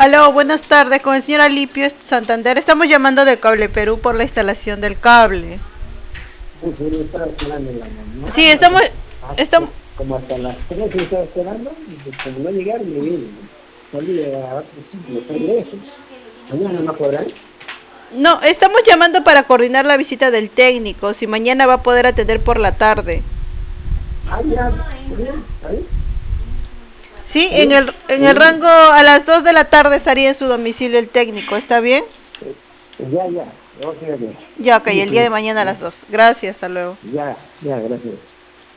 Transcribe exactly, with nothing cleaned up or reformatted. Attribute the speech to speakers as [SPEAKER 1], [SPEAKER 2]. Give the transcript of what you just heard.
[SPEAKER 1] Aló, buenas tardes, con el señor Alipio Santander. Estamos llamando de Cable Perú por la instalación del cable.
[SPEAKER 2] Sí, sí, yo estaba esperando la mamá.
[SPEAKER 1] Sí, estamos,
[SPEAKER 2] Hasta,
[SPEAKER 1] estamos,
[SPEAKER 2] como hasta las tres yo estaba esperando, y pues como no llegaron, me vine. Salí a otro sitio, está lejos. Mañana no podrán.
[SPEAKER 1] no, estamos llamando para coordinar la visita del técnico, si mañana va a poder atender por la tarde.
[SPEAKER 2] Ah, ya, está bien, está bien,
[SPEAKER 1] Sí,
[SPEAKER 2] está
[SPEAKER 1] en
[SPEAKER 2] bien,
[SPEAKER 1] el, en
[SPEAKER 2] está
[SPEAKER 1] el
[SPEAKER 2] bien.
[SPEAKER 1] rango a las dos de la tarde estaría en su domicilio el técnico, ¿está bien?
[SPEAKER 2] Eh, Ya, ya, ok, ok.
[SPEAKER 1] Ya, ok,
[SPEAKER 2] Sí,
[SPEAKER 1] el día de
[SPEAKER 2] sí,
[SPEAKER 1] mañana a las dos. Gracias, hasta luego.
[SPEAKER 2] ya, ya, gracias.